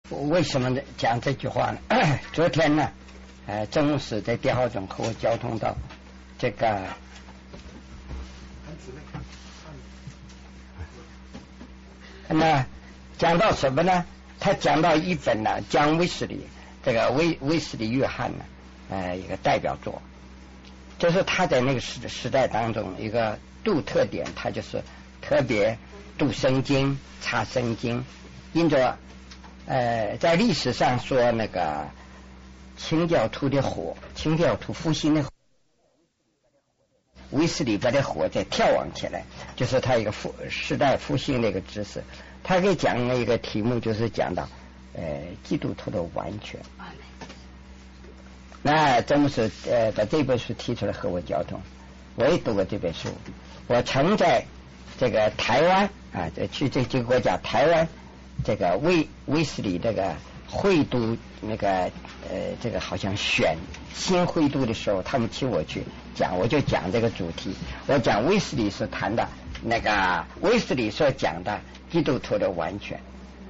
为什么讲这句话呢？昨天呢，郑牧师在电话中和我交通到这个，那讲到什么呢？他讲到一本呢，讲威斯理，这个威斯理约翰呢，一个代表作，就是他在那个时代当中一个独特点，他就是特别读圣经、查圣经，因着在历史上说那个清教徒的火，清教徒复兴的火，威斯理把的火再眺望起来，就是他一个时代复兴的一个知识。他给讲了一个题目，就是讲到基督徒的完全。那真的是把这本书提出来和我交通，我也读过这本书。我曾在这个台湾啊，去这几个国家，台湾这个威斯理这个会读那个这个好像选新会读的时候，他们请我去讲，我就讲这个主题。我讲威斯理所谈的那个威斯理所讲的基督徒的完全。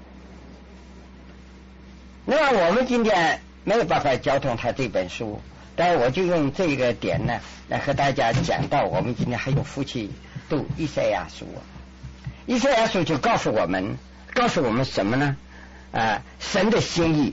那我们今天没有办法交通他这本书，但是我就用这个点呢来和大家讲到，我们今天还有福气读以赛亚书。以赛亚书就告诉我们什么呢？神的心意，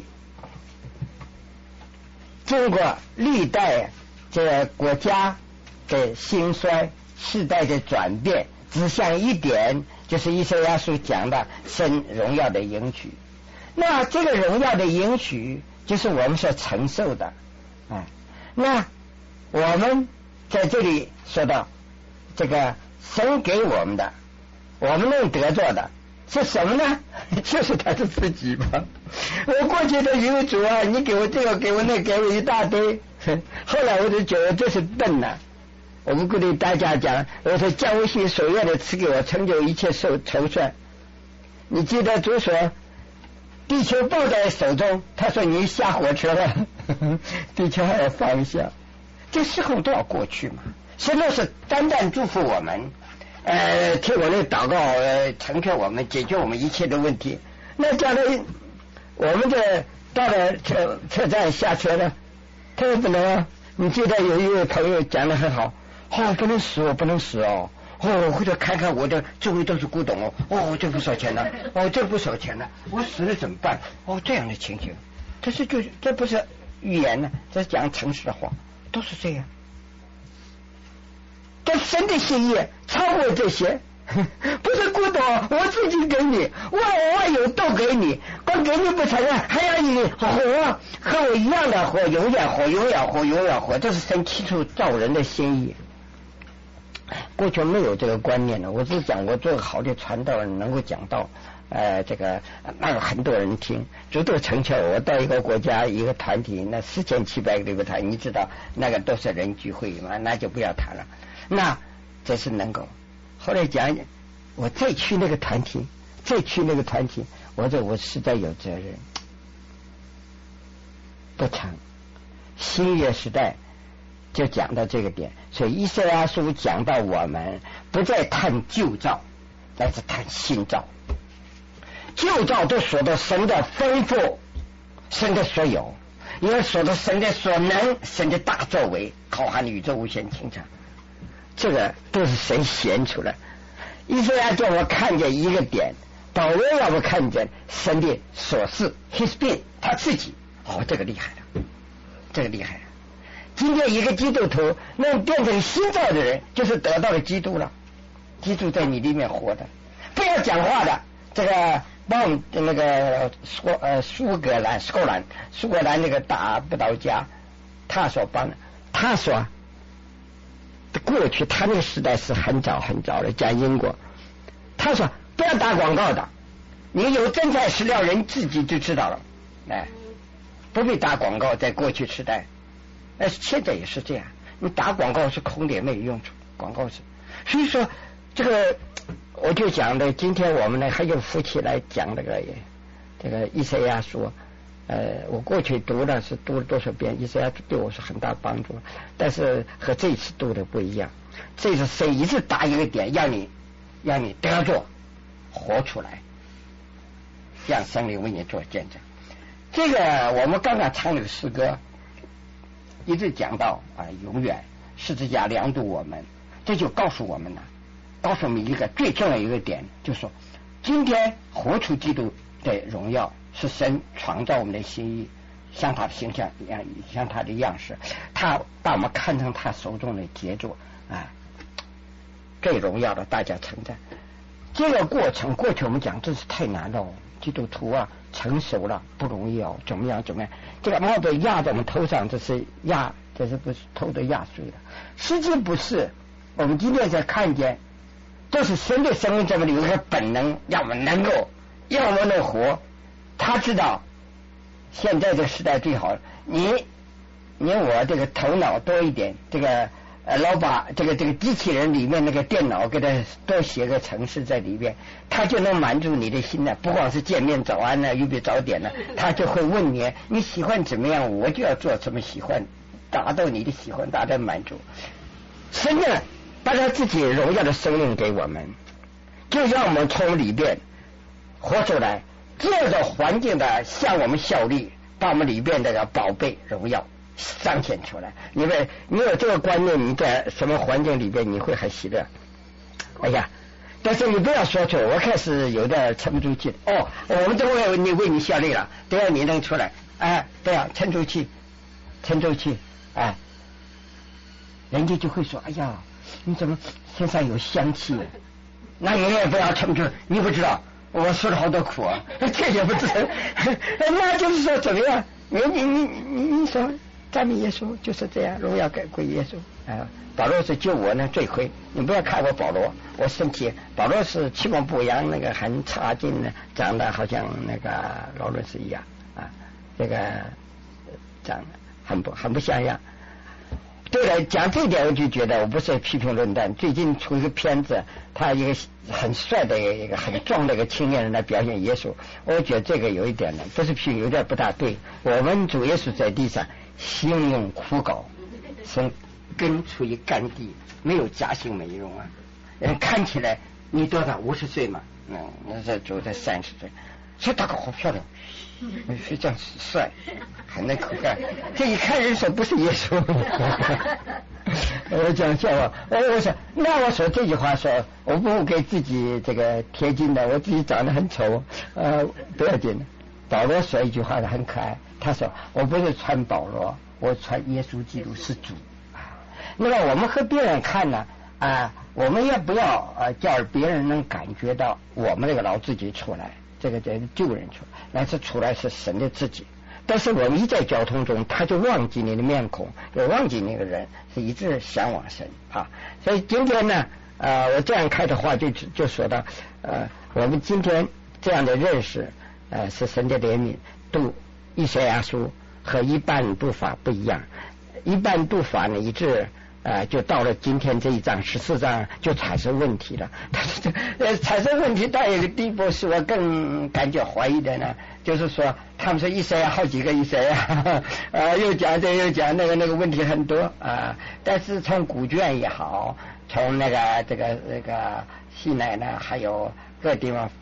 经过历代这个国家的兴衰、世代的转变，指向一点，就是以赛亚书讲的神荣耀的应许。那这个荣耀的应许就是我们所承受的那我们在这里说到这个神给我们的，我们能得着的是什么呢？就是他的自己吧。我过去的有主啊，你给我这个给我那给我一大堆，后来我就觉得这是笨了。我们鼓励大家讲，我说将我心所愿的赐给我，成就一切筹算。你记得主说地球抱在手中，他说你下火车了，地球还要放下，这时候都要过去嘛。神都是单单祝福我们，替我的祷告成全我们，解决我们一切的问题。那将来我们这到了车站下车了，他也不能啊。你记得有一位朋友讲得很好，不能死，我不能死哦。或者看看我的周围都是古董这不收钱了，这不收钱了，我死了怎么办？这样的情形，这不是预言呢，这是讲诚实的话，都是这样。这神的心意超过这些，不是古董，我自己给你，我有都给你，光给你不成啊，还要你活和我一样的活，永远活，永远活，永远活，这是神起初造人的心意。过去没有这个观念的，我只讲我做个好的传道人，能够讲到这个那有很多人听，主都成全我。到一个国家一个团体，那4700个这个团，你知道那个都是人聚会嘛，那就不要谈了。那这是能够。后来讲我再去那个团体，我说我实在有责任，不成。新约时代就讲到这个点，所以以赛亚书讲到我们不再谈旧造，乃是谈新造。旧造都说到神的丰富，神的所有，也说到神的所能，神的大作为，浩瀚宇宙无限清澈，这个都是神显出来。以赛亚叫我看见一个点，保罗让我看见神的所事 His being， 他自己。这个厉害了，这个厉害了。今天一个基督徒能变成新造的人，就是得到了基督了，基督在你里面活的。不要讲话的，这个帮那个苏格兰那个大布道家，他说过去他那个时代是很早的，讲英国，他说不要打广告的，你有真材实料人自己就知道了，不必打广告。在过去时代现在也是这样，你打广告是空的，没有用处，广告是。所以说这个我就讲的，今天我们呢还有福气来讲这个以赛亚书。我过去读了多少遍，以赛亚对我是很大帮助，但是和这一次读的不一样。这次神一直打一个点，让你得着活出来，让圣灵为你做见证。 这个我们刚刚唱那个诗歌，一直讲到永远十字架量度我们，这就告诉我们了，告诉我们一个最重要一个点，就是说今天活出基督的荣耀是神创造我们的心意，像他的形象一样，像他的样式，他把我们看成他手中的杰作最荣耀的，大家称赞。这个过程过去我们讲真是太难了，基督徒成熟了不容易哦，怎么样，这个帽子压在我们头上，这是不是头都压碎了？实际不是，我们今天才看见，这是神的生命这么有一个本能，让我们能活。他知道现在这个时代最好，你我这个头脑多一点，这个老把这个机器人里面那个电脑给他多写个程式在里面，他就能满足你的心了。不光是见面早安预备早点了，他就会问你喜欢怎么样，我就要做什么喜欢，达到你的喜欢，达到满足。神呢把他自己荣耀的生命给我们，就让我们从里边活出来，这个环境的向我们效力，把我们里边这个宝贝荣耀彰显出来。你有这个观念，你在什么环境里边你会很喜乐。哎呀，但是你不要说出来，我开始有点沉不住气。我们都为你效力了，都要你能出来。对啊，沉住气，人家就会说，哎呀，你怎么身上有香气？那你也不要沉住，你不知道我受了好多苦这也不知道。那就是说怎么样？你说赞美耶稣就是这样，荣耀归耶稣。保罗是救我呢罪魁，你不要看我保罗，我生气。保罗是其貌不扬，那个很差劲的，长得好像那个劳伦斯一样这个长得很不像样。对了，讲这一点我就觉得我不是批评论断。最近出一个片子，他一个很帅的一个很壮的一个青年人来表现耶稣，我觉得这个有一点呢，不是批评，有点不大对。我们主耶稣在地上形容枯槁，从根处于干地，没有假性美容看起来你多大50岁嘛？那这主在30岁，这大哥好漂亮，非常帅，很能口干。这一看人说不是耶稣。我讲笑话，我说这句话说，我不给自己这个贴金的，我自己长得很丑，不要紧。保罗说一句话很可爱，他说我不是传保罗，我传耶稣基督是主。那么我们和别人看呢我们也不要叫别人能感觉到我们这个老自己出来，这个救人出来，那是出来是神的自己。但是我们一在交通中，他就忘记你的面孔，就忘记那个人，是一直向往神所以今天呢我这样开的话就说到我们今天这样的认识是神的怜悯。读以赛亚书和一般读法不一样，一般读法呢一直就到了今天这一章14章就产生问题了。产生问题到一个地步是我更感觉怀疑的呢，就是说他们说以赛亚好几个以赛亚又讲这又讲那个问题很多但是从古卷也好，从这个西奈呢，还有各地方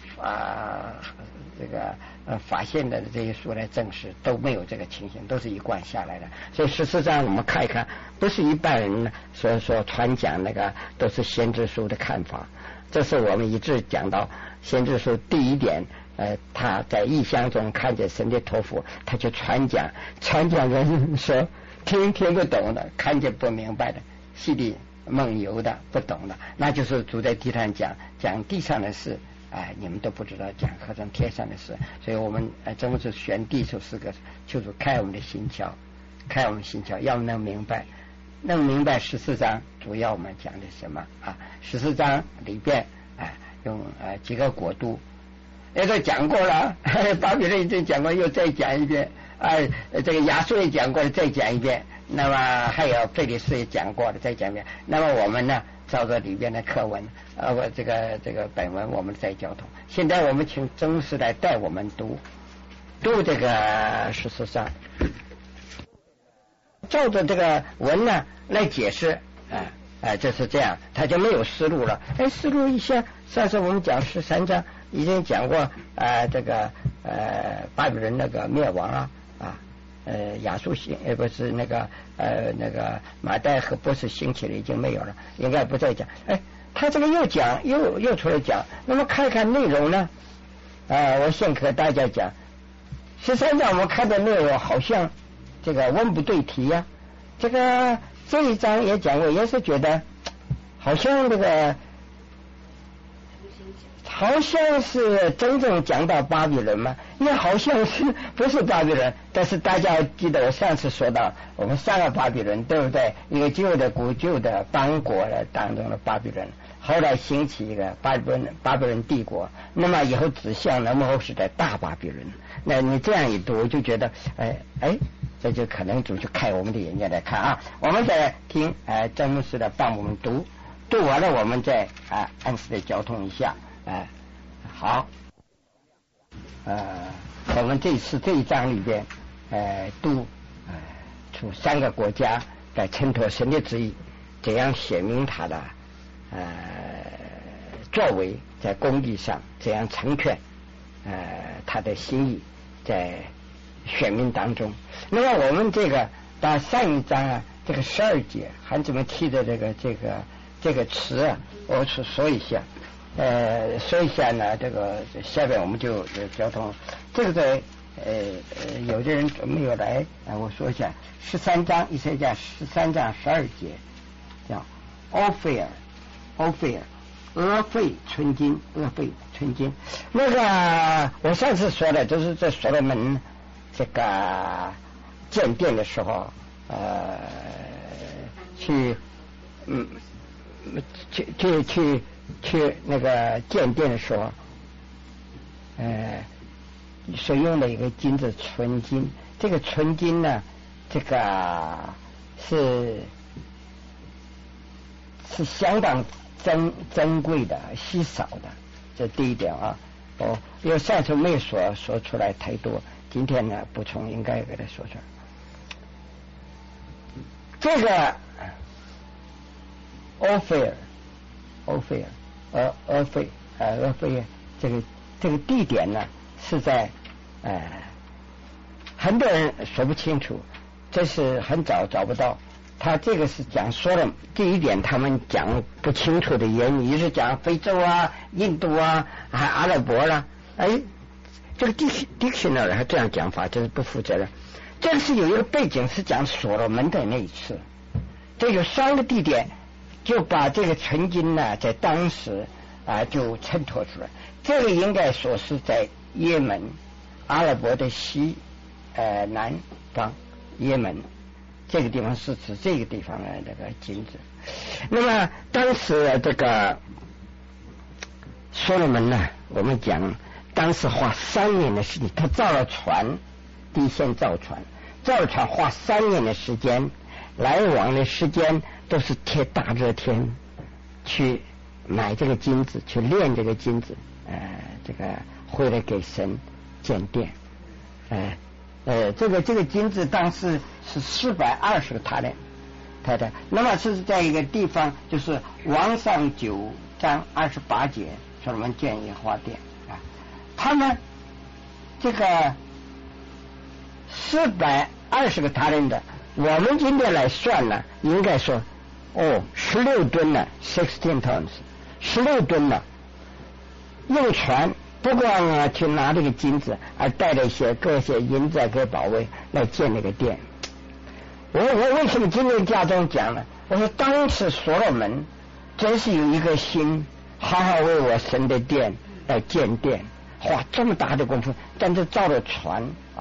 发现的这些书来证实都没有这个情形，都是一贯下来的。所以事实上我们看一看，不是一般人说传讲那个都是先知书的看法。这是我们一直讲到先知书第一点他在异象中看见神的托付，他就传讲人说听不懂的，看见不明白的，心里梦游的不懂的，那就是主在地上讲地上的事你们都不知道，讲何等天上的事。所以我们怎么是选第一首诗歌，就是开我们的心窍，要能明白14章主要我们讲的什么14章里边用几个国度也都讲过了，巴比伦已经讲过，又再讲一遍这个亚述也讲过了，再讲一遍。那么还有菲利斯也讲过了，再讲一遍。那么我们呢照着里边的课文这个本文我们再交通。现在我们请曾师来带我们读这个14章，照着这个文呢来解释就是这样，他就没有思路了。思路一下，上次我们讲13章已经讲过这个巴比伦那个灭亡亚述兴不是那个马代和波斯兴起了已经没有了，应该不再讲。他这个又讲又出来讲，那么看看内容呢？我先和大家讲13章我们看的内容好像这个文不对题呀。这一章也讲过，也是觉得好像好像是真正讲到巴比伦嘛，也好像是不是巴比伦。但是大家记得我上次说到我们3个巴比伦，对不对？一个古旧的邦国的当中的巴比伦，后来兴起一个巴比伦帝国，那么以后指向那么后是在大巴比伦。那你这样一读，我就觉得这就可能就开我们的眼界来看啊。我们再听詹姆斯的帮我们读完了，我们再按时的交通一下。好，我们这次这一章里边读出3个国家来衬托神的旨意，怎样显明他的作为在公义上，怎样成全他的心意在选民当中。那么我们到上一章这个12节还怎么提的这个词我说一下。说一下呢，下边我们就交通。这个在有的人没有来，我说一下13章，以色列家13章12节，叫俄斐纯金，俄斐纯金。那个我上次说的，就是在所罗门这个建殿的时候，去那个建殿的时候，所用的一个金子纯金。这个纯金呢，这个是相当珍贵的、稀少的，这第一点啊。因为上次没有说出来太多，今天呢补充应该给他说出来。这个俄斐这个地点呢是在很多人说不清楚，这是很找不到。他这个是讲说了这一点，他们讲不清楚的原因，是讲非洲印度还阿拉伯啦。这个 dictionary 还这样讲法，这是不负责任。这个是有一个背景，是讲所罗门的那一次，这有3个地点。就把这个纯金呢，在当时就衬托出来。这个应该说是在也门，阿拉伯的南方也门这个地方，是指这个地方的那个金子。那么当时这个所罗门呢，我们讲当时花3年的时间，他造了船，第一先造船花3年的时间，来往的时间都是贴大热天去买这个金子，去炼这个金子，这个回来给神建殿。这个金子当时是420个塔len太太。那么是在一个地方，就是王上9章28节，所罗门建耶和华殿他们这个420个塔len我们今天来算呢，应该说16吨了，16 tons， 16吨了。用船不光去拿这个金子，而带了各些银子跟宝贝来建那个殿。我为什么今天家中讲呢？我说当时所罗门真是有一个心，好好为我神的殿来建殿，花这么大的功夫，但是造了船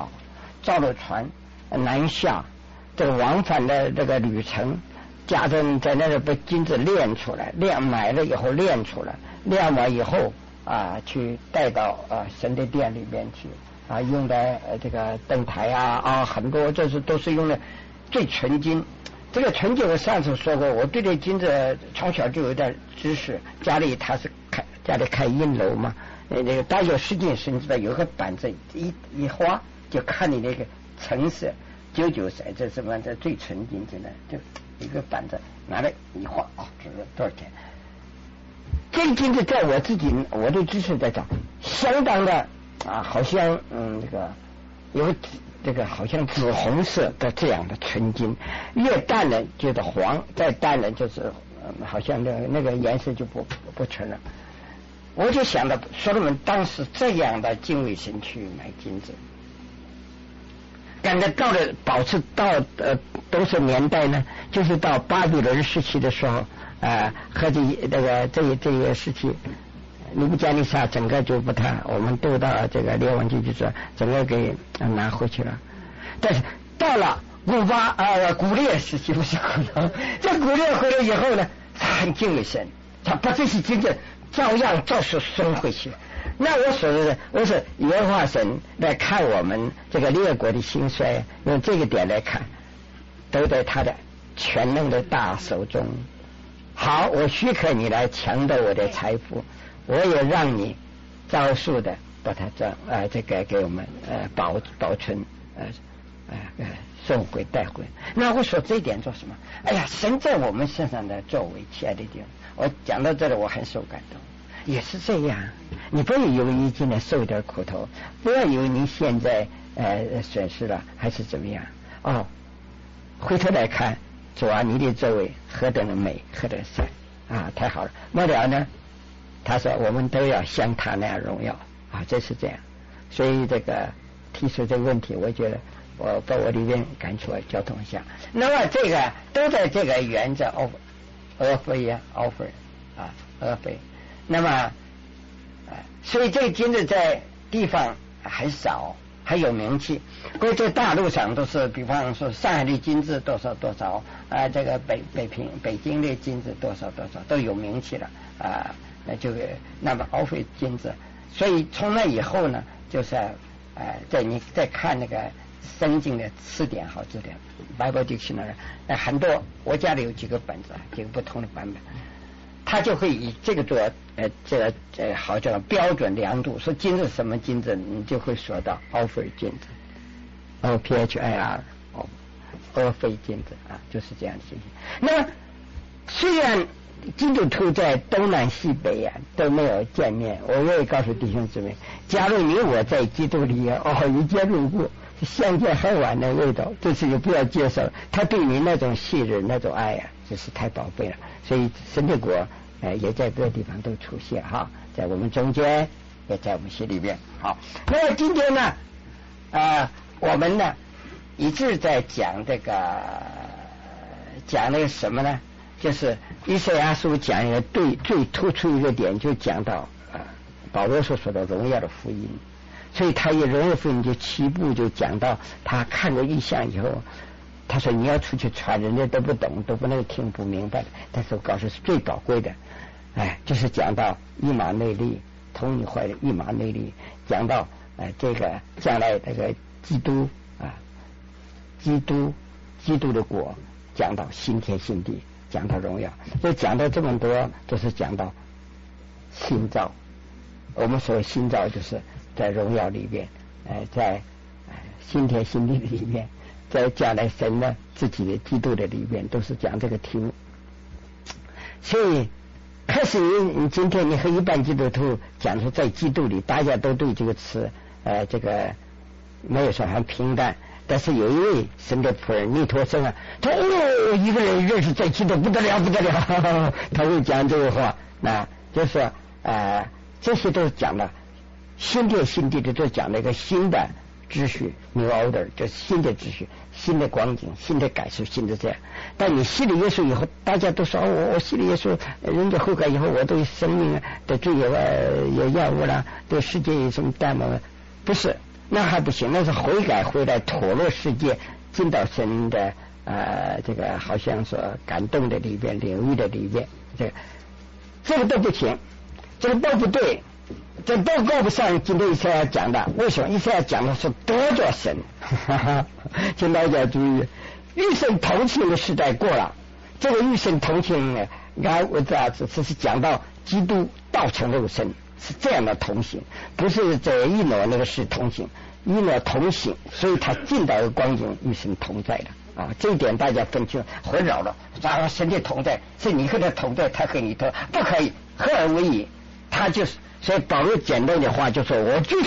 南下。这个往返的这个旅程，家人在那里把金子炼出来，买了以后炼出来，炼完以后去带到神的殿里边去用的这个灯台很多，这都是用的最纯金。这个纯金我上次说过，我对这金子从小就有点知识，家里开银楼嘛，那个大有10斤时，你知道有个板子一花就看你那个成色。99色，这什么？这最纯金子呢？就一个板子拿来一画，这是多少钱？这个金子在我的知识在找，相当的好像这个有这个好像紫红色的这样的纯金，越淡了就是黄，再淡了就是好像那个颜色就不纯了。我就想到所罗门当时这样的敬畏神去买金子，赶着到了保持到多少年代呢？就是到巴比伦时期的时候和这个时期，尼布甲尼撒整个就把它我们都到这个列王记就是整个给拿回去了。但是到了古列时期，不是古列，这古列回来以后呢，他很敬畏神，他把这些金子照样照实送回去。那我说的，我说耶和华神来看我们这个列国的兴衰，用这个点来看，都在他的全能的大手中。好，我许可你来抢夺我的财富，我也让你照数的把它这个给我们保存送回带回。那我说这一点做什么？哎呀，神在我们身上的作为，亲爱的弟兄，我讲到这里我很受感动。也是这样，你不要以为你今天受一点苦头，不要以为你现在损失了还是怎么样回头来看，主啊，你的作为何等的美，何等的善太好了。末了呢，他说我们都要像他那样荣耀这是这样。所以这个提出这个问题，我觉得我把我里面感触交通一下。那么这个都在这个原则offer 那么所以这个金子在地方很少，还有名气。过去在大陆上都是，比方说上海的金子多少多少这个北京的金子多少多少都有名气了那么奥菲金子。所以从那以后呢，就是你再看那个圣经的词典好字典 Bible Dictionary， 很多我家里有几个本子，几个不同的版本，他就会以这个做好叫标准量度，说金子什么金子，你就会说到Ophir金子，OPHIR Ophir金子就是这样的情形。那么虽然基督徒在东南西北都没有见面，我愿意告诉弟兄姊妹，假如你我在基督里一见如故，相见恨晚的味道，这次就不要接受他对你那种信任那种爱真是太宝贝了。所以神的国也在各个地方都出现在我们中间，也在我们心里边。好，那么今天呢我们呢一直在讲那个什么呢，就是以赛亚书讲一个最突出一个点，就讲到保罗所说的荣耀的福音。所以他以荣耀福音就起步就讲到他看过异象以后，他说你要出去传，人家都不懂，都不能听不明白的，但是我告诉是最宝贵的就是讲到以马内利同你怀的以马内利，讲到这个将来这个基督的国，讲到新天新地，讲到荣耀。所以讲到这么多就是讲到新造。我们所谓新造就是在荣耀里边在新天新地里面，在将来神呢自己的基督的里边，都是讲这个题目。所以可是你今天你和一般基督徒讲说在基督里，大家都对这个词这个没有说很平淡。但是有一位神的仆人尼托生他一个人认识在基督不得了他会讲这个话，那就是这些都讲了新天新地的，都讲了一个新的秩序 new order， 就是新的秩序，新的光景，新的感受，新的这样。但你信了耶稣以后，大家都说我信了耶稣，人家悔改以后，我对生命的罪有厌恶了，对世界有什么淡漠？不是，那还不行，那是悔改回来脱落世界，进到神的这个好像说感动的里边，领域的里边，这个都不行，这个都不对，这都够不上今天以赛亚讲的。为什么以赛亚讲的是得着神？请大家注意，与神同行的时代过了。这个与神同行呢，我这是讲到基督道成肉身，是这样的同行，不是在一诺那个是同行，一诺同行，所以他进到一个光景与神同在的这一点大家分清混淆了。然后神的同在是你和他同在，他和你不可以合而为一，他就是。所以保罗简单的话就说，我就是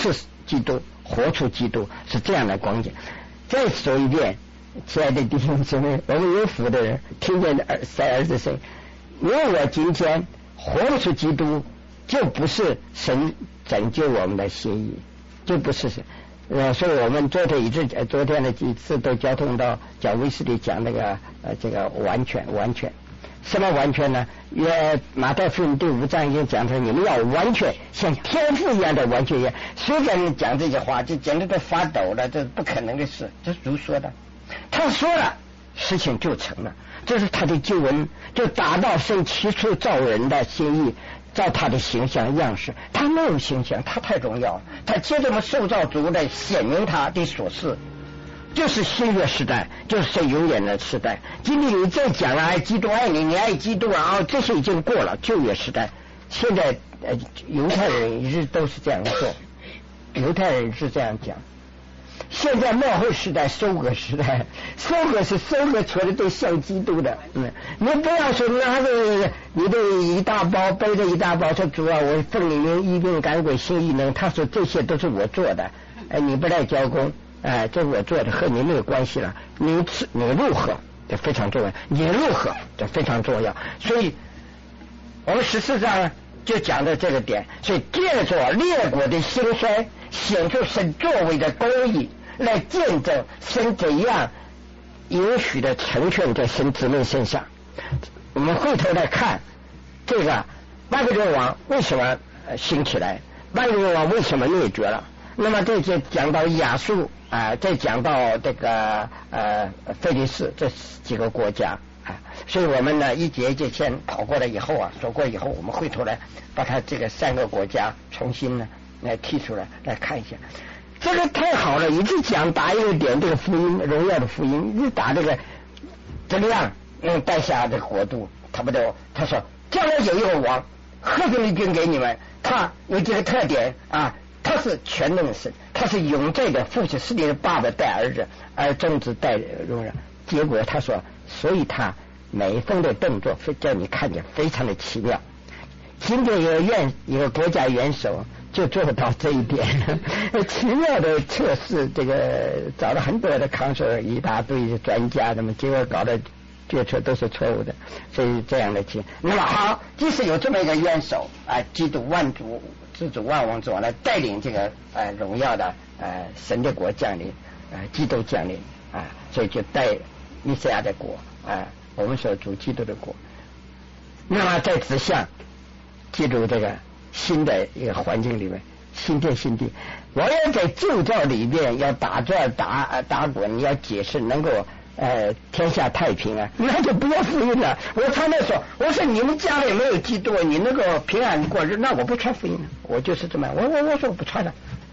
基督，活出基督，是这样的光景。再说一遍，亲爱的弟兄姊妹，我们有福的人听见在儿子声，如果我今天活出基督，就不是神拯救我们的心意，就不是神。所以我们昨天的几次都交通到讲卫斯理讲那个这个完全，什么完全呢？马太福音第5章已经讲出，你们要完全像天父一样的完全一样。虽然讲这些话，就简直都发抖了，这是不可能的事。这是主说的，他说了，事情就成了。这是他的救恩，就达到神起初造人的心意，照他的形象样式。他没有形象，他太重要了。他接着我们受造主来显明他的所事。就是新约时代，就是神永远的时代。今天你再讲爱基督爱你，你爱基督啊，这些已经过了旧约时代。现在犹太人一直都是这样做，犹太人是这样讲。现在末后时代，收割时代，收割是收割出来的像基督的。你不要说拿着你的一大包，背着一大包说主啊，我奉你名医病赶鬼行异能。他说这些都是我做的，你不来交工。这我做的和你没有关系了。你如何这非常重要，你如何这非常重要。所以我们14章就讲到这个点。所以借着列国的兴衰，显出神作为的公义，来见证神怎样允许的成全在神子民身上。我们回头来看这个巴比伦王为什么兴起来，巴比伦王为什么灭绝了。那么这就讲到亚述再讲到这个菲利士这几个国家所以我们呢一节一节先跑过来以后说过以后，我们回头来把它这个3个国家重新呢来提出来看一下。这个太好了，一直讲打一个点，这个福音荣耀的福音，一直打这个怎么样带下这个国度。他说将来有一个王，贺军的军给你们，他有这个特点他是全能神，他是永在的父亲，是你的爸爸带儿子，而种子带荣耀。结果他说，所以他每一封的动作叫你看见非常的奇妙。今天有个国家元首就做到这一点，奇妙的测试，这个找了很多的康索一大堆专家，那么结果搞的决策都是错误的。所以这样的情。那么好，即使有这么一个元首基督万主之主万王之王来带领这个荣耀的神的国降临，基督降临所以就带弥赛亚的国我们说主基督的国。那么在指向进入这个新的一个环境里面，新天新地。我要在旧造里面要打转打滚，要解释能够天下太平那就不要福音了。我常常说，我说你们家里没有基督，你能够平安过日，那我不传福音了。我就是这么我说我不传了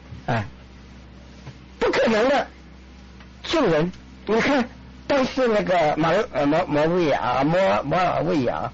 不可能的。救人，你看当时那个摩尔维亚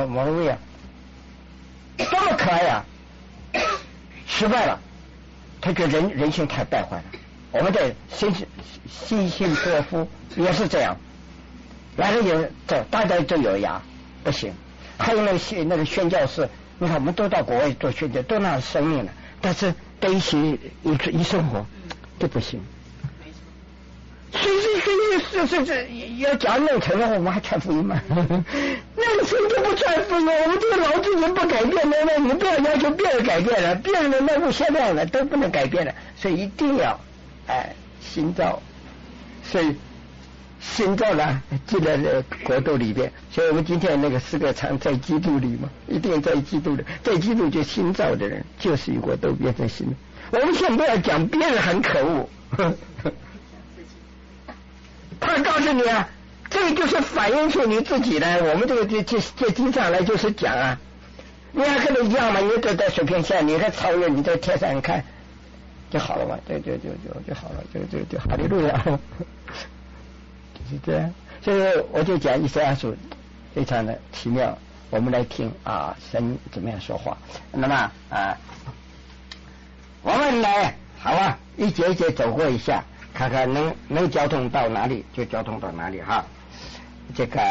多么可爱失败了。他觉得人性太败坏了。我们的新信托夫也是这样，来了有大家都有牙不行。还有那个宣教士，你看我们都到国外做宣教，都拿生命了，但是在一起一生活就不行。所以要讲弄成了，我们还传福音吗？弄成就不传福音，我们这个老子人不改变，那你不要要求别人改变了，别人的那不现在了都不能改变了，所以一定要新造。所以新造呢进了国度里边，所以我们今天那个4个常在基督里嘛，一定在基督里，在基督就新造的人，就是一国都变成新的。我们现在要讲别人很可恶他告诉你这就是反映出你自己的。我们这个经常来就是讲你还跟他一样嘛，你都在水平线，你在超越，你在天上看就好了嘛，就好了，就哈利路亚，就是这样。所以我就讲以赛亚书非常的奇妙，我们来听神怎么样说话。那么我们来好一节一节走过一下，看看能交通到哪里就交通到哪里这个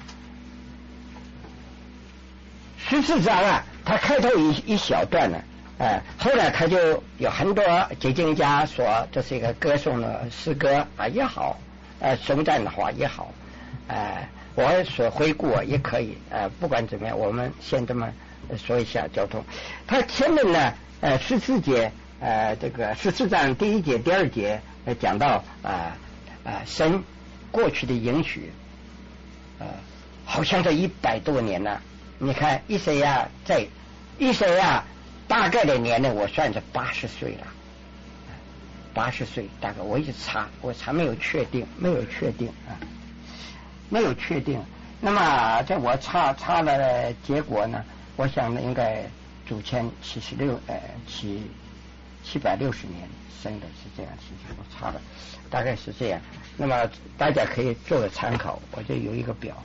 14章它开头一小段呢后来他就有很多解经家说这是一个歌颂的诗歌啊也好，颂赞的话也好，我所回顾也可以，不管怎么样，我们先这么说一下交通。他前面呢，14节，这个14章第1节、第2节讲到神过去的应许，好像这100多年了。你看以赛亚大概的年龄我算是80岁了，80岁大概，我一直我查没有确定啊，没有确定。那么在我查了结果呢，我想呢应该主前760年生的，是这样，我查了大概是这样。那么大家可以做个参考，我这有一个表，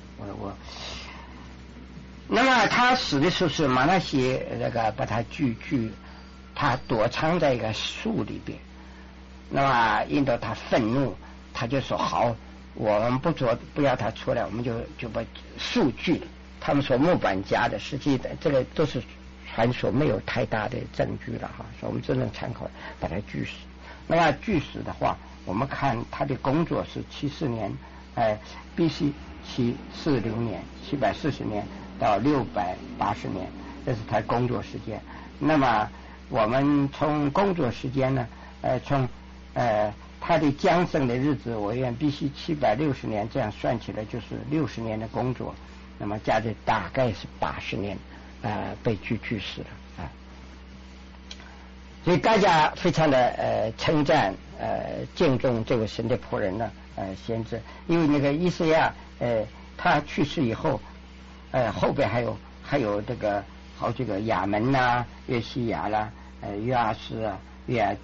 那么他死的时候是马拉西那个把他他躲藏在一个树里边。那么引导他愤怒，他就说好，我们不要他出来，我们就把树锯了。他们说木板夹的，实际的这个都是传说，没有太大的证据了哈，所以我们只能参考把他锯死。那么锯死的话，我们看他的工作是74年，BC 740年740年到680年，这是他工作时间。那么我们从工作时间呢，从他的降生的日子，我按BC 760年这样算起来，就是60年的工作，那么加的大概是80年，被锯死了啊。所以大家非常的称赞敬重这个神的仆人呢，先知，因为那个以赛亚他去世以后，后边还有这个好几个亚门呐、约西亚啦、约阿斯啊、约雅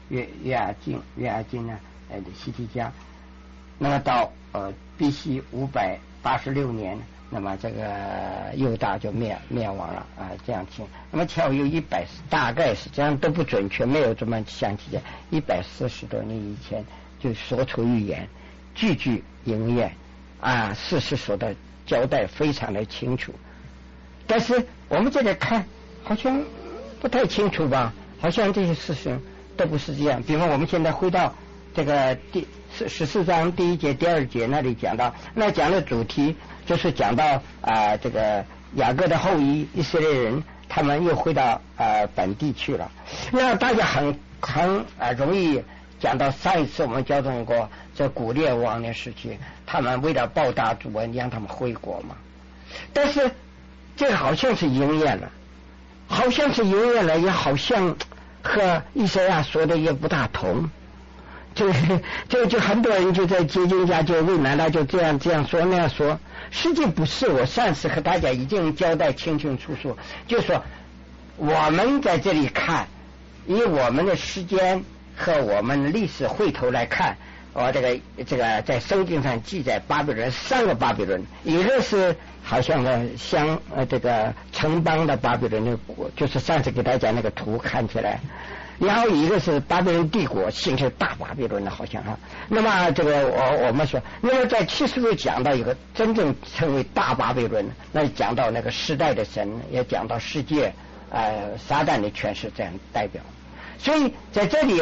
斤呢，西提家。那么到BC 586年，那么这个犹大就灭亡了啊，这样听。那么巧有大概是这样，都不准确，没有这么详细的。140多年以前就说出预言，句应验啊，事实说的交代非常的清楚。但是我们这里看好像不太清楚吧，好像这些事情都不是这样。比方我们现在回到这个14章第1节、第2节那里讲到，那讲的主题就是讲到这个雅各的后裔以色列人，他们又回到本地去了。那大家很容易讲到上一次我们交通过这古列王的时期，他们为了报答主恩让他们回国嘛。但是这个好像是应验了，也好像和以赛亚说的也不大同。这就很多人就在解经家就问，难道就这样说那样说？实际不是，我上次和大家已经交代清楚，就说我们在这里看，以我们的时间和我们历史回头来看，这个在圣经上记载巴比伦3个巴比伦，一个是好像像这个城邦的巴比伦的国，就是上次给大家那个图看起来。然后一个是巴比伦帝国，形成大巴比伦的好像哈。那么这个我们说，那么在70度讲到一个真正成为大巴比伦，那讲到那个时代的神，也讲到世界撒旦的权势这样代表。所以在这里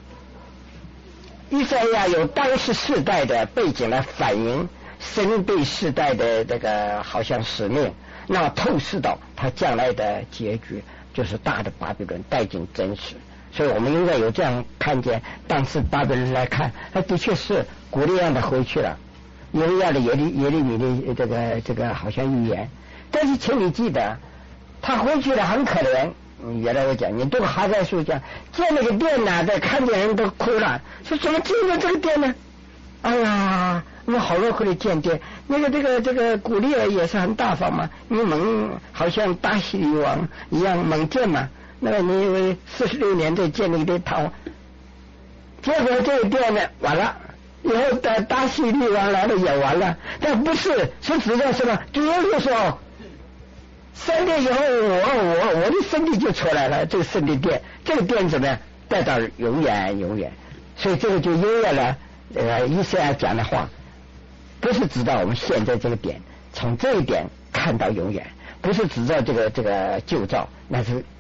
以赛亚有当时世代的背景来反映神对世代的这个好像使命，那透视到他将来的结局，就是大的巴比伦带进真实。所以我们应该有这样看见，当时巴比伦来看，的确是古列样的回去了，应验了耶利米的这个好像预言。但是请你记得，他回去了很可怜。原来我讲，你读哈该书讲建那个殿呢，在看见人都哭了，说怎么建了这个殿呢？哎呀，我好容易回来建殿。那个这个古列也是很大方嘛，你猛好像大希律王一样猛建嘛。那么你以为46年再建立一套，结果这个殿呢完了，以后的大希律王来了也完了。但不是指的什么？主要就是说3年以后我的身体就出来了，这个圣地殿，这个殿怎么样带到永远。所以这个就应验了以赛亚讲的话，不是指到我们现在这个点，从这一点看到永远，不是指到这个旧造，那是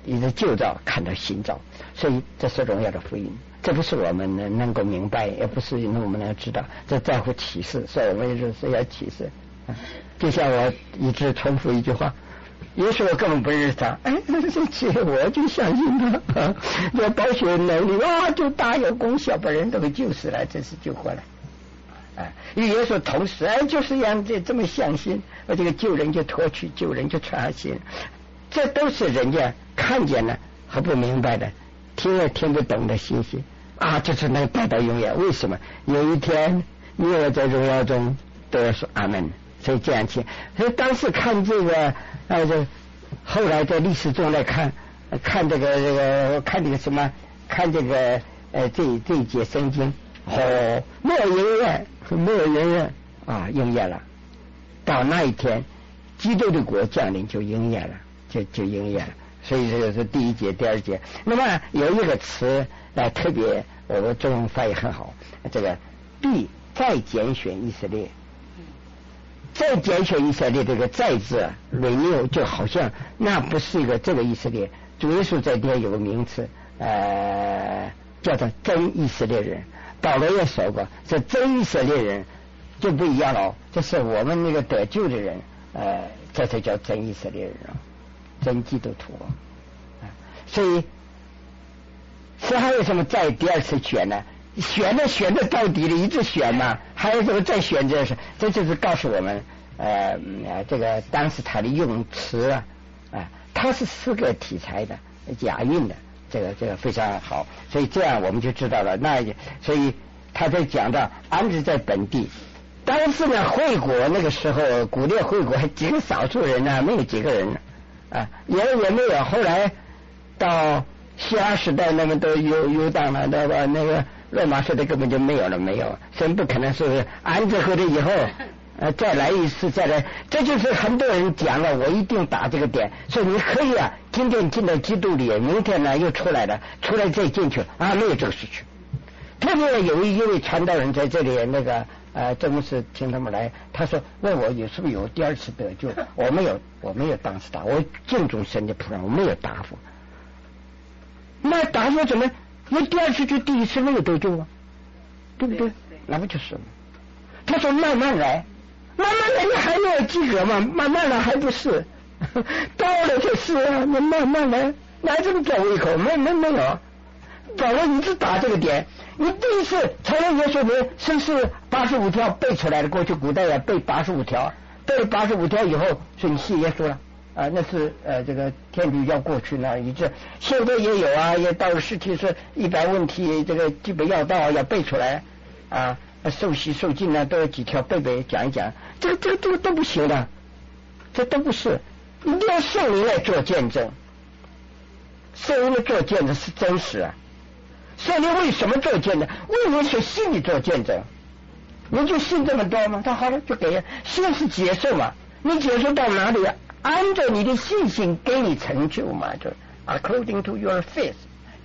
一直旧照看到新照，所以这是荣耀的福音。这不是我们能够明白，也不是我们能知道，这在乎启示，所以我们就是要启示。就像我一直重复一句话，也许我根本不认识他，我就相信他，这保血能力就大有功效，把人都给救死了，真是救活了。与耶稣同时，就是让这么相信，这个救人就脱去，救人就传信，这都是人家看见了和不明白的，听也听不懂的信息这是能带到永远。为什么？有一天你我在荣耀中都要说阿门。所以这样听，所以当时看这个后来在历史中来看这个看这个什么，看这个这一节圣经没有应验应验了。到那一天基督的国降临就应验了，就应验了。所以这个是第一节第二节。那么有一个词特别我们中文翻译很好，这个必再拣选以色列。再拣选以色列，这个再字renew就好像那不是一个这个以色列。主耶稣在这有个名词叫做真以色列人。保罗也说过，这真以色列人就不一样了，这是我们那个得救的人这才叫真以色列人真基督徒所以还有什么再第二次选呢？选的到底的一直选嘛，还有什么再选？这就是告诉我们这个当时他的用词它是4个题材的押韵的，这个非常好。所以这样我们就知道了。所以他在讲到安置在本地，当时呢会国那个时候古列会国还几个少数人没有几个人也没有。后来到希腊时代那么都游荡了，那个罗马时代根本就没有了，所以不可能是安置回来以后再来一次再来。这就是很多人讲了，我一定打这个点，所以你可以今天进到基督里，明天呢又出来再进去没有这个事情。特别有一位传道人在这里，那个这不是听他们来，他说问我是不是有第二次得救，我没有当时答，我敬重神的仆人，我没有答复。那答复怎么？我第二次就第一次没有得救对不对？那不就是吗？他说慢慢来，你还没有及格嘛，慢慢来还不是到了就是你慢慢来，哪这么走一口？没有。保罗一直打这个点，你第一次承认耶稣名，是不是85条背出来的？过去古代背85条，背了85条以后，说你信耶稣了那是这个天主教过去呢一直，现在也有也到了实体是100问题，这个基本要道要背出来受洗受浸呢都有几条背讲一讲，这个都不行的，这都不是，一定要圣灵来做见证，圣灵来做见证是真实圣灵为什么做见证？为你所信你做见证，你就信这么多吗？他好了就给信是接受嘛，你接受到哪里按照你的信心给你成就嘛，就 according to your faith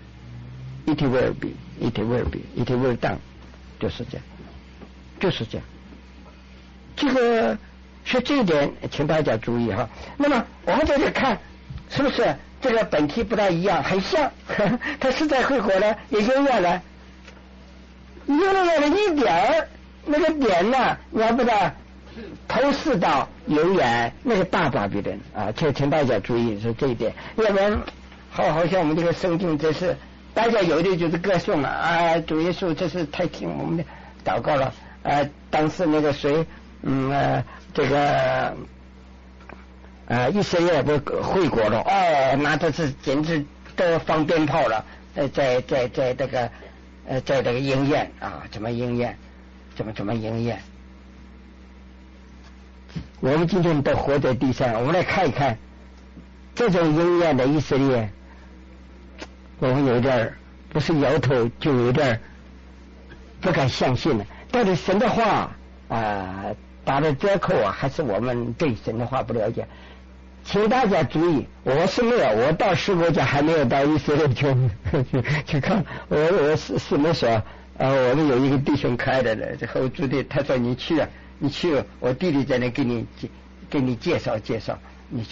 it will be it will done， 就是这样。这个是这一点请大家注意那么我们在这看是不是这个本体不大一样，很像它实在会火了，也应验了一点那个点呢你要不然投射到永远那个大巴比伦请大家注意是这一点。要不然好像我们这个圣经这是大家有的就是歌颂了主耶稣这是太听我们的祷告了当时那个谁这个以色列不回国了那这是简直都放鞭炮了在这个在这个应验怎么应验怎么应验。我们今天都活在地上，我们来看一看这种应验的以色列，我们有点不是摇头就有点不敢相信了。到底神的话打了折扣还是我们对神的话不了解？请大家注意，我是没有，我到10国家还没有到以色列去看。我是没说我们有一个弟兄开的这后驻地，他说你去，我弟弟在那给你介绍，你去。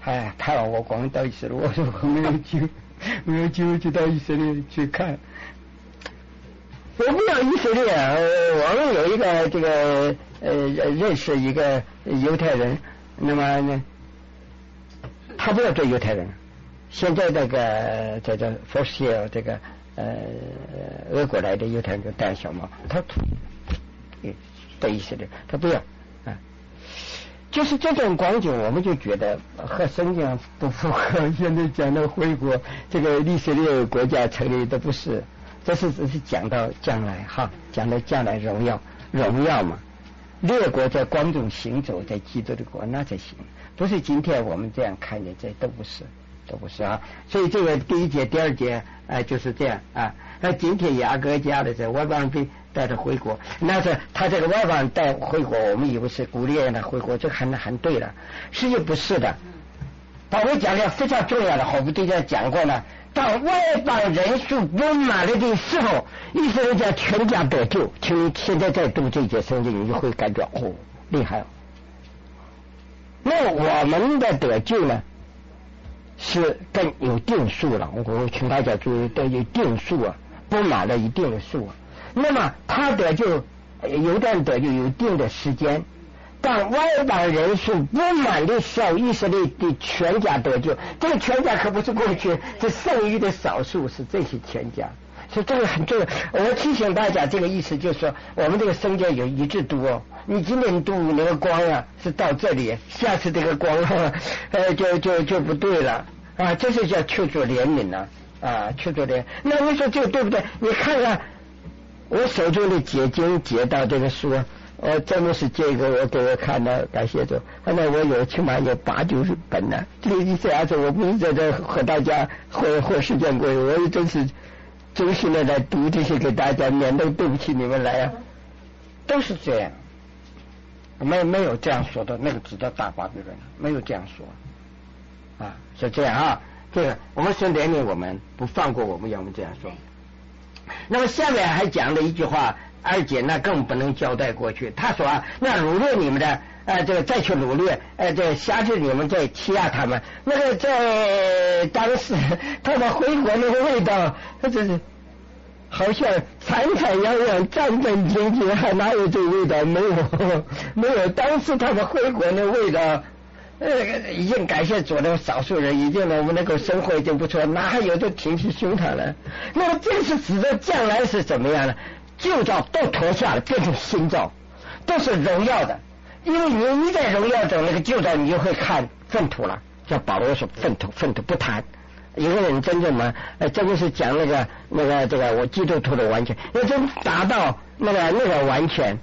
看完我光到以色列，我说我没有机会去到以色列去看。我不要以色列，我们有一个这个认识一个犹太人，那么呢，他不要做犹太人。现在这个叫做佛西这个俄国来的犹太人就戴小帽，他到以色列，他不要啊。就是这种光景，我们就觉得和圣经不符合。现在讲到回国，这个以色列国家成立都不是，这是只是讲到将来哈，讲到将来荣耀嘛。列国在光中行走，在基督的国那才行，不是今天我们这样看见，这都不是啊。所以这个第一节、第二节就是这样啊。那今天雅各家的这外邦被带着回国，那是他这个外邦带回国，我们以为是鼓励让他回国，这很对了，实际不是的。保罗讲的非常重要的，我们对这讲过了。当外邦人数不满了的时候，以色列家全家得救。请你现在再读这节圣经，你就会感觉厉害了。那我们的得救呢，是更有定数了。我请大家注意，都有定数啊，不满了一定的数啊。那么他得救，有点得救有一定的时间。当外邦人数不满的时候，以色列的全家得救。这个全家可不是过去这剩余的少数，是这些全家。所以这个很重要。我提醒大家，这个意思就是说，我们这个圣经有一致读哦。你今天读那个光啊，是到这里，下次这个光就不对了啊。这是叫求助怜悯了啊，求助怜。那你说这个对不对？你看看我手中的解经解到这个书。真的是这个我给我看到，感谢主。现在我有起码有80-90本呢。这个意思我不是在这和大家或时间过，我也真是衷心的在读这些给大家，免得对不起你们来啊。都是这样，没有这样说的，那个指的大巴比伦没有这样说啊，是这样啊。这个我们是怜悯我们，不放过我们，要我们这样说。那么下面还讲了一句话。二姐那更不能交代过去。他说那掳掠你们的这个再去掳掠这辖制你们，再欺压他们，那个在当时他们回国那个味道，这是好像残残阳阳、战战兢兢，还哪有这味道？没有。当时他们回国那味道，已经感谢主的少数人，已经我们能够生活已经不错，哪还有这挺起胸膛来？那么这是指的将来是怎么样呢？旧造都脱下了，变成新造，都是荣耀的。因为你在荣耀中那个旧造，你就会看粪土了。叫保罗说粪土不谈。一个人真正嘛，真的是讲这个我基督徒的完全，要真达到那个完全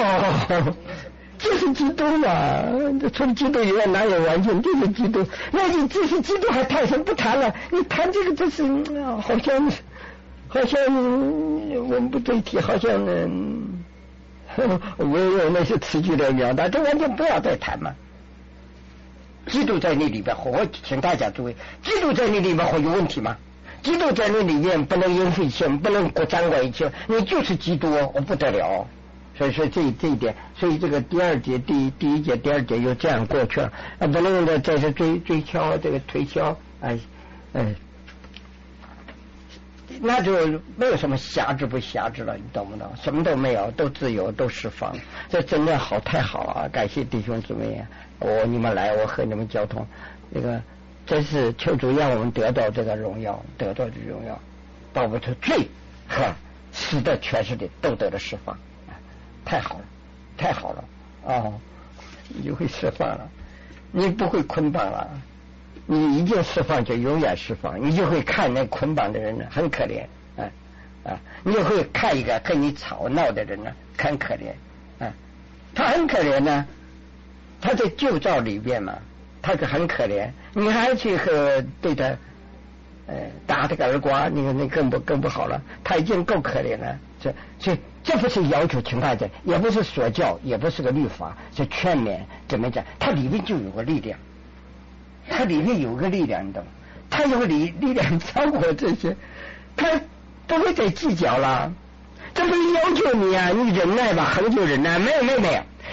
就是基督嘛。除了基督以外哪有完全？就是基督。那你这是基督还谈什么不谈了？你谈这个真是好像我们不对题，好像我有那些词句的表达，这完全不要再谈嘛。基督在那里边，我请大家注意，基督在那里边会有问题吗？基督在那里面不能应付一切，不能掌管一切，你就是基督我不得了。所以说这一点，所以这个第二节第一节第二节又这样过去了，不能再这追敲这个推敲那就没有什么辖制不辖制了，你懂不懂？什么都没有，都自由，都释放，这真的好，太好了！感谢弟兄姊妹，你们来，我和你们交通，真是求主让我们得到这个荣耀，得到这荣耀，把我们的罪和死的全是的都得了释放，太好了，太好了你就会释放了，你不会捆绑了。你一定释放就永远释放，你就会看那捆绑的人呢很可怜你就会看一个跟你吵闹的人呢很可怜他很可怜呢，他在旧造里边嘛，他是很可怜，你还去和对他打这个耳刮，那更不好了，他已经够可怜了。所以这不是要求请大家，也不是说教，也不是个律法，是劝勉，怎么讲？它里面就有个力量。它里面有个力量，你懂？它有力量超过这些，它不会再计较了。这不是要求你啊，你忍耐吧，恒久忍耐。没有，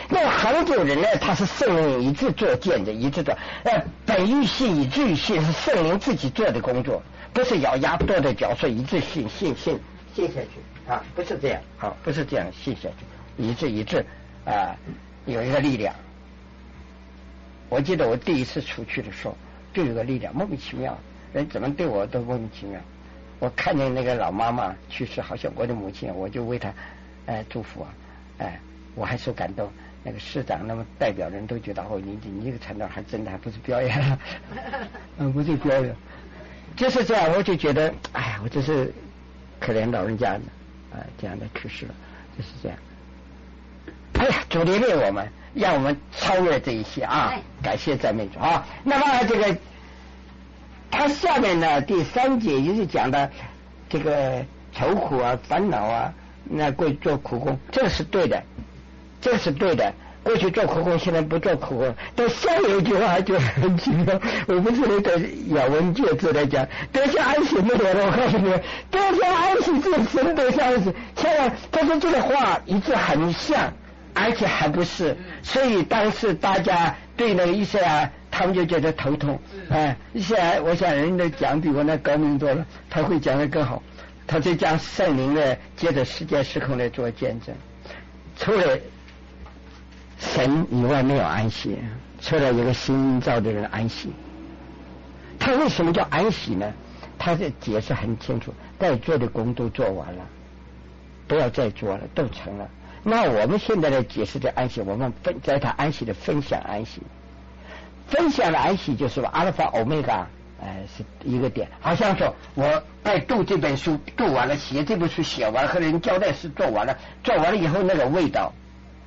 那恒久人呢，他是圣灵一直做见证，一直做本欲信以至于信，是圣灵自己做的工作，不是咬牙跺着脚说一致信下去啊，不是这样啊，不是这样信下去，一致啊，有一个力量。我记得我第一次出去的时候，就有个力量，莫名其妙，人怎么对我都莫名其妙。我看见那个老妈妈去世，好像我的母亲，我就为她祝福啊，我还受感动。那个市长那么代表人都觉得哦，你这个传道还真的还不是表演了，不是表演，就是这样。我就觉得，哎呀，我真是可怜老人家的这样的去世了，就是这样。哎呀，主怜悯我们，让我们超越这一些啊！感谢赞美主啊！那么这个，他下面呢第3节也是讲的这个愁苦啊、烦恼啊，那过去做苦工，这是对的，这是对的。过去做苦工，现在不做苦工。但下有一句话就很奇妙，我不是那个咬文嚼字来讲，得享安息没有了。我告诉你，得享安息这神得享安息，千万他说这个话一直很像。而且还不是，所以当时大家对那个以赛亚，他们就觉得头痛。以赛亚，我想人家讲比我那高明多了，他会讲得更好。他就讲圣灵呢，借着时间时空来做见证，除了神以外没有安息，除了一个新造的人安息。他为什么叫安息呢？他的解释很清楚，该做的工都做完了，不要再做了，都成了。那我们现在的解释的安息，我们在他安息的分享安息，分享的安息就是阿尔法欧米伽，是一个点。好像说我读这本书读完了，写这本书写完了，和人交代是做完了，做完了以后那个味道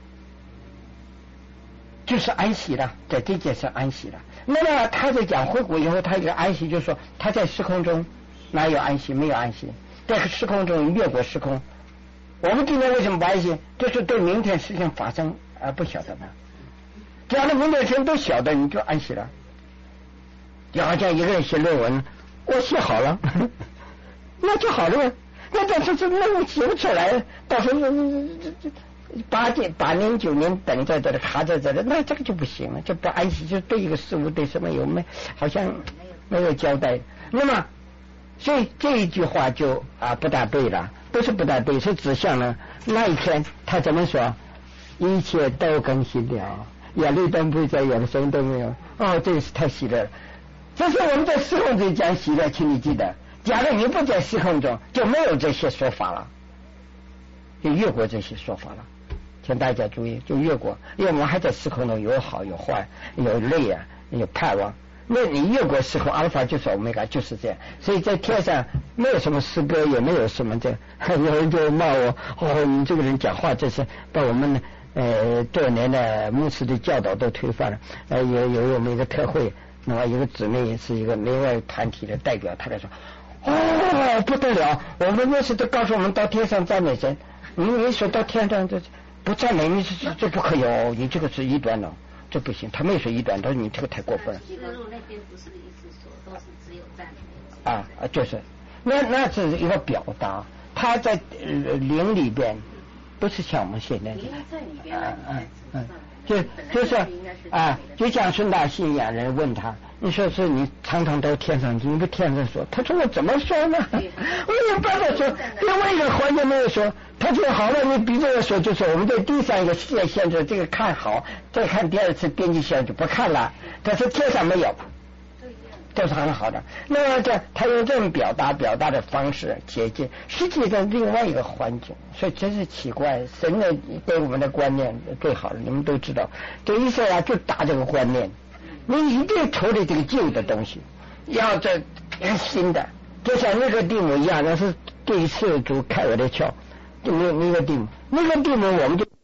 就是安息了，在这件事安息了。那么他在讲回国以后，他一个安息就是说他在时空中哪有安息？没有安息，在时空中越过时空。我们今天为什么不安息？就是对明天事情发生不晓得呢。只要是明天事情都晓得，你就安息了。就好像一个人写论文，我写好了，那就好了。那但是那写不出来，到时候8年9年等在这里卡在这里，那这个就不行了，就不安息，就对一个事物对什么有没好像没有交代。那么所以这一句话就不大对了。不是不大对，是指向呢那一天他怎么说？一切都更新了，眼泪都不会再有了，什么都没有。这是太喜乐了。这是我们在时空中讲喜乐，请你记得，假如你不在时空中，就没有这些说法了，就越过这些说法了。请大家注意，就越过，因为我们还在时空中有好有坏，有泪啊，有盼望。那你越过时空，阿尔法就是欧米伽，就是这样。所以在天上没有什么诗歌，也没有什么有人就骂我，你这个人讲话这是把我们多年的牧师的教导都推翻了。有我们一个特会，那么一个姊妹是一个另外团体的代表，他来说不得了，我们牧师都告诉我们到天上赞美神，你说到天上这不赞美你这不可以哦，你这个是异端了。这不行，他没说一段，他说你这个太过分了。西德路那边不是一直说都是只有赞美就是那是一个表达，他在灵里边不是像我们现在灵在里边就是就像孙大信一样，人问他，你说是你常常到天上去，你不天上说？他说我怎么说呢？我有办法说，另外一个环节没有说。他说好了，你比这个说，就是我们在第3个世界限制，这个看好，再看第2次边际限制不看了。但是天上没有，都是很好的。那么他用这种表达的方式接近，实际上另外一个环境，所以真是奇怪。神呢对我们的观念最好了，你们都知道，对以赛亚就打这个观念，你一定脱离这个旧的东西，要这新的，就像那个地母一样，那是第一次主开我的窍。那个地母我们就